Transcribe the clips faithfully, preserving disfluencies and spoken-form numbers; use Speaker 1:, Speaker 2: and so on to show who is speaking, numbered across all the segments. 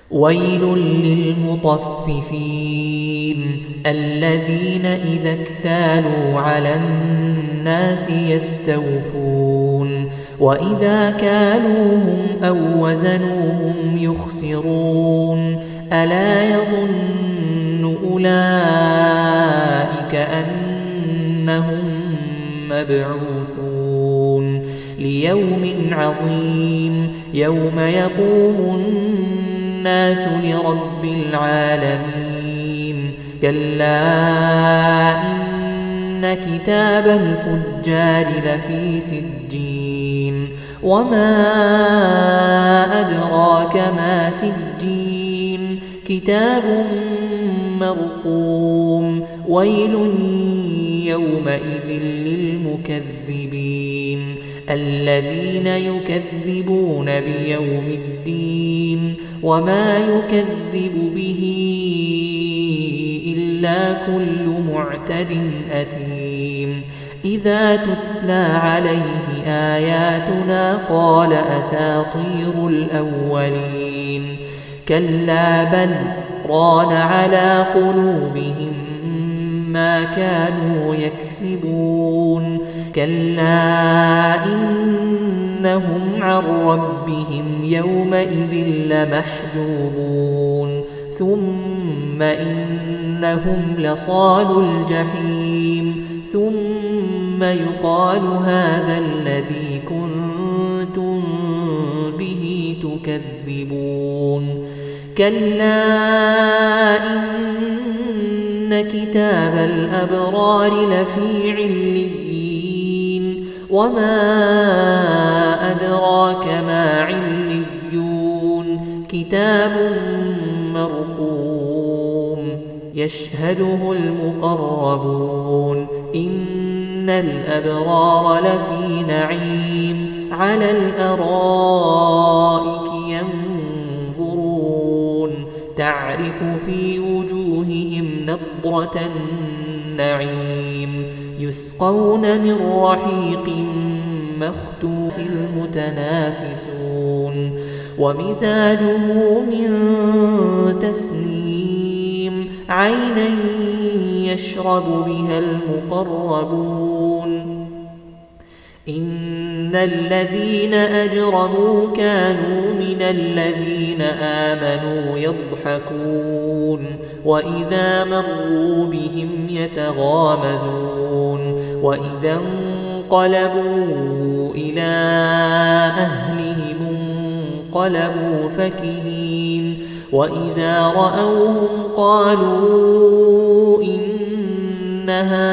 Speaker 1: ويل للمطففين الذين إذا اكتالوا على الناس يستوفون وإذا كالوهم أو وزنوهم يخسرون ألا يظن أولئك أنهم مبعوثون ليوم عظيم يوم يقوم الناس لرب العالمين كلا إن كتاب الفجار لفي سجين وما أدراك ما سجين كتاب مرقوم ويل يومئذ للمكذبين الذين يكذبون بيوم الدين وما يكذب به إلا كل معتد أثيم إذا تتلى عليه آياتنا قال أساطير الأولين كلا بل ران على قلوبهم ما كانوا يكسبون كلا إنهم عن ربهم يومئذ لمحجوبون ثم إنهم لصالو الجحيم ثم يقال هذا الذي كنتم به تكذبون كلا إن كتاب الأبرار لفي عليين وما أدراك ما عليون كتاب مرقوم يشهده المقربون إن الأبرار لفي نعيم على الأرائك ينظرون تعرف في وجوههم نضرة النعيم يسقون من رحيق مختوم المتنافسون ومزاجه من تسنيم عينا يشرب بها المقربون إن الذين أجرموا كانوا من الذين آمنوا يضحكون وإذا مروا بهم يتغامزون وإذا انقلبوا إلى أهلهم انقلبوا فكهين وإذا رأوهم قالوا إن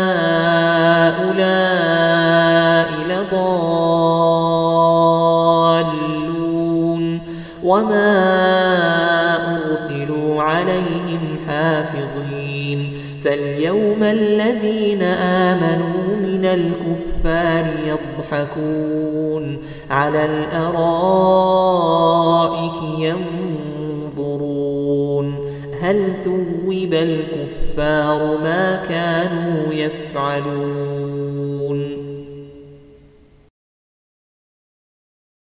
Speaker 1: هؤلاء لضالون وما أرسلوا عليهم حافظين فاليوم الذين آمنوا من الكفار يضحكون على الأرائك ينظرون هل ثوب الكفار ما كانوا يفعلون